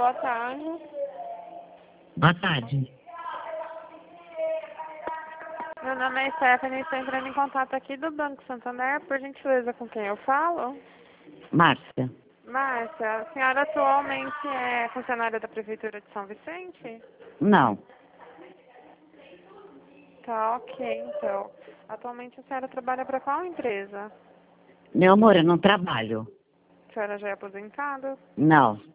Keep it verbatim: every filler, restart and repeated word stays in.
boa tarde. Boa tarde. Meu nome é Stephanie, estou entrando em contato aqui do Banco Santander, por gentileza, com quem eu falo? Márcia. Márcia, a senhora atualmente é funcionária da Prefeitura de São Vicente? Não. Tá, ok, então. Atualmente a senhora trabalha para qual empresa? Meu amor, eu não trabalho. A senhora já é aposentada? Não.